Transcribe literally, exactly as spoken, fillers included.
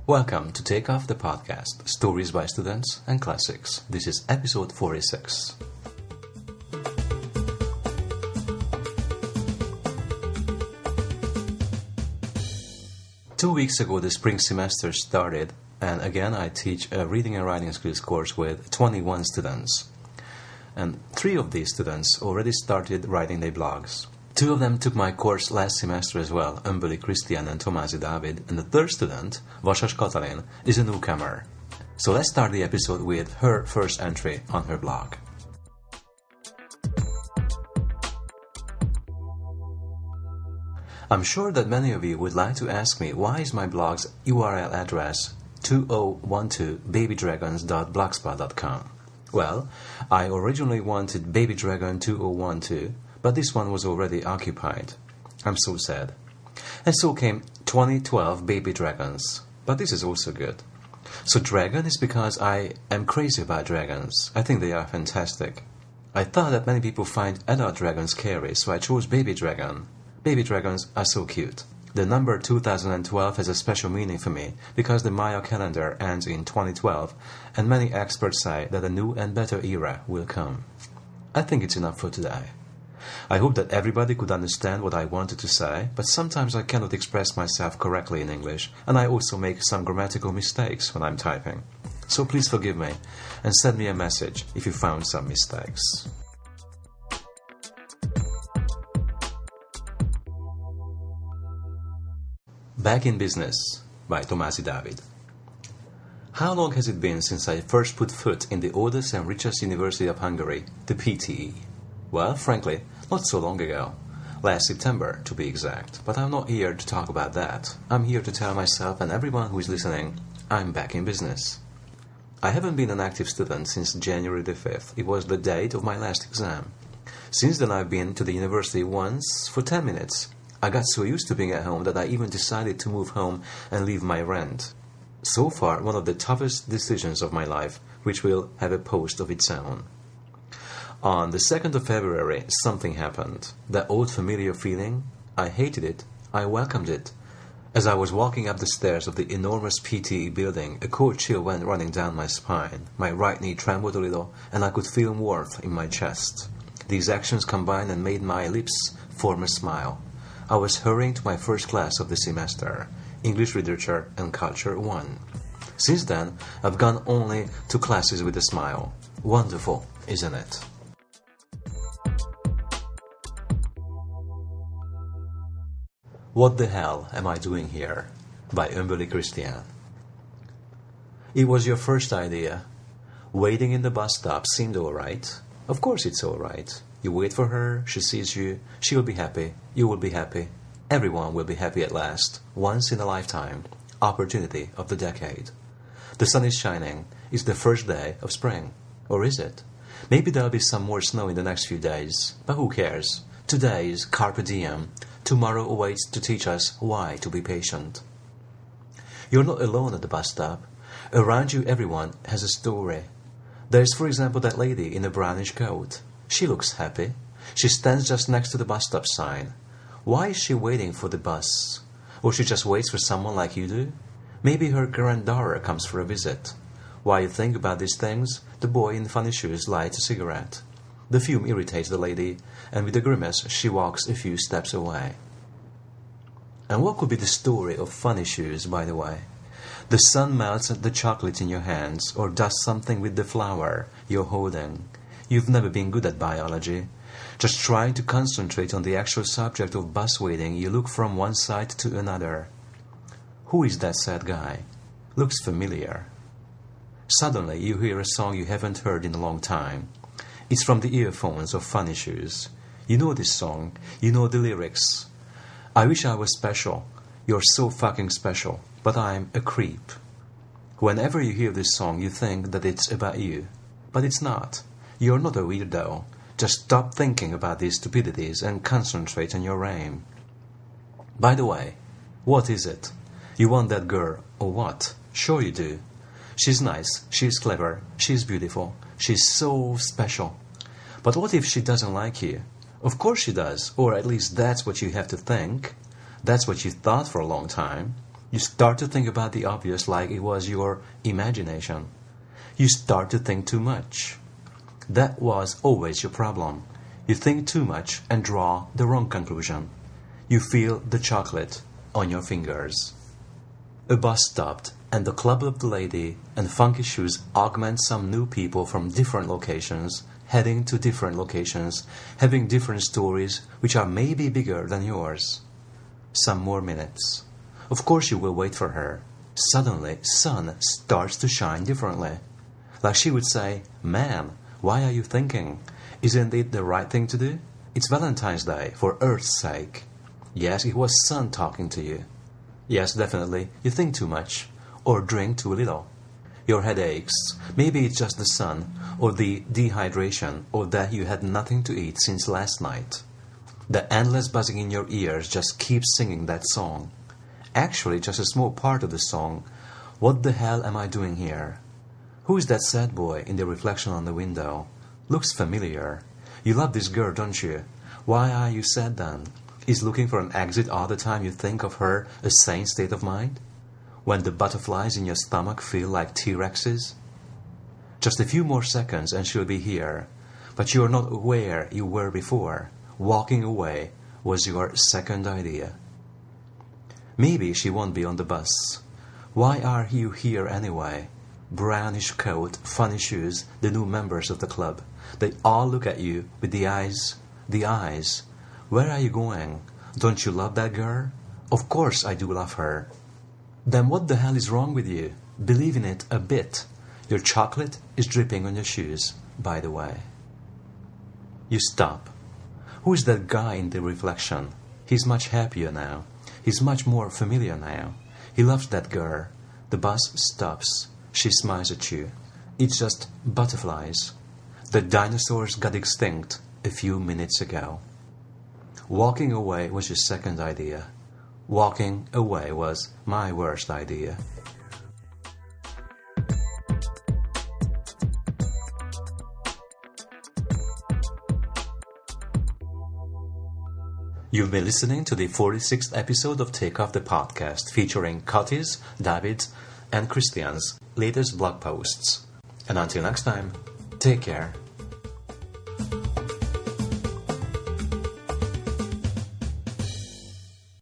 Welcome to Take Off the Podcast, Stories by Students and Classics. This is episode forty-six. Two weeks ago the spring semester started, and again I teach a reading and writing skills course with twenty-one students. And three of these students already started writing their blogs. Two of them took my course last semester as well, Ömböli Krisztián and Tomási Dávid, and the third student, Vasas Katalin, is a newcomer. So let's start the episode with her first entry on her blog. I'm sure that many of you would like to ask me why is my blog's U R L address two thousand twelve babydragons dot blogspot dot com. Well, I originally wanted babydragon two thousand twelve, but this one was already occupied. I'm so sad. And so came twenty twelve Baby Dragons, but this is also good. So dragon is because I am crazy about dragons. I think they are fantastic. I thought that many people find adult dragons scary, so I chose Baby Dragon. Baby dragons are so cute. The number two thousand twelve has a special meaning for me because the Maya calendar ends in twenty twelve, and many experts say that a new and better era will come. I think it's enough for today. I hope that everybody could understand what I wanted to say, but sometimes I cannot express myself correctly in English, and I also make some grammatical mistakes when I'm typing. So please forgive me, and send me a message if you found some mistakes. Back in Business by Tomási Dávid. How long has it been since I first put foot in the oldest and richest university of Hungary, the P T E? Well, frankly, not so long ago. Last September, to be exact. But I'm not here to talk about that. I'm here to tell myself and everyone who is listening, I'm back in business. I haven't been an active student since January the fifth. It was the date of my last exam. Since then I've been to the university once for ten minutes. I got so used to being at home that I even decided to move home and leave my rent. So far, one of the toughest decisions of my life, which will have a post of its own. On the second of February, something happened. That old familiar feeling, I hated it, I welcomed it. As I was walking up the stairs of the enormous P T E building, a cold chill went running down my spine. My right knee trembled a little, and I could feel warmth in my chest. These actions combined and made my lips form a smile. I was hurrying to my first class of the semester, English Literature and Culture one. Since then, I've gone only to classes with a smile. Wonderful, isn't it? What the hell am I doing here? By Ömböli Krisztián. It was your first idea. Waiting in the bus stop seemed alright. Of course it's alright. You wait for her, she sees you, she will be happy, you will be happy. Everyone will be happy at last, once in a lifetime. Opportunity of the decade. The sun is shining. It's the first day of spring. Or is it? Maybe there'll be some more snow in the next few days. But who cares? Today is carpe diem. Tomorrow awaits to teach us why to be patient. You're not alone at the bus stop. Around you everyone has a story. There's, for example, that lady in a brownish coat. She looks happy. She stands just next to the bus stop sign. Why is she waiting for the bus? Or she just waits for someone like you do? Maybe her granddaughter comes for a visit. While you think about these things, the boy in funny shoes lights a cigarette. The fume irritates the lady, and with a grimace she walks a few steps away. And what could be the story of funny shoes, by the way? The sun melts the chocolate in your hands, or does something with the flower you're holding. You've never been good at biology. Just trying to concentrate on the actual subject of bus waiting, you look from one side to another. Who is that sad guy? Looks familiar. Suddenly you hear a song you haven't heard in a long time. It's from the earphones of Funny Shoes. You know this song. You know the lyrics. I wish I was special. You're so fucking special. But I'm a creep. Whenever you hear this song, you think that it's about you. But it's not. You're not a weirdo. Just stop thinking about these stupidities and concentrate on your aim. By the way, what is it? You want that girl, or what? Sure you do. She's nice, she's clever, she's beautiful, she's so special. But what if she doesn't like you? Of course she does, or at least that's what you have to think. That's what you thought for a long time. You start to think about the obvious like it was your imagination. You start to think too much. That was always your problem. You think too much and draw the wrong conclusion. You feel the chocolate on your fingers. A bus stopped, and the club of the lady and funky shoes augment some new people from different locations, heading to different locations, having different stories which are maybe bigger than yours. Some more minutes. Of course you will wait for her. Suddenly, sun starts to shine differently. Like she would say, "Man, why are you thinking? Isn't it the right thing to do? It's Valentine's Day, for Earth's sake." Yes, it was sun talking to you. Yes, definitely, you think too much, or drink too little. Your head aches. Maybe it's just the sun, or the dehydration, or that you had nothing to eat since last night. The endless buzzing in your ears just keeps singing that song. Actually, just a small part of the song. What the hell am I doing here? Who is that sad boy in the reflection on the window? Looks familiar. You love this girl, don't you? Why are you sad then? Is looking for an exit all the time you think of her a sane state of mind? When the butterflies in your stomach feel like T-Rexes? Just a few more seconds and she'll be here. But you are not where you were before. Walking away was your second idea. Maybe she won't be on the bus. Why are you here anyway? Brownish coat, funny shoes, the new members of the club. They all look at you with the eyes, the eyes. Where are you going? Don't you love that girl? Of course I do love her. Then what the hell is wrong with you? Believe in it a bit. Your chocolate is dripping on your shoes, by the way. You stop. Who is that guy in the reflection? He's much happier now. He's much more familiar now. He loves that girl. The bus stops. She smiles at you. It's just butterflies. The dinosaurs got extinct a few minutes ago. Walking away was your second idea. Walking away was my worst idea. You've been listening to the forty-sixth episode of Take Off the Podcast, featuring Cotty's, David's, and Christian's latest blog posts. And until next time, take care.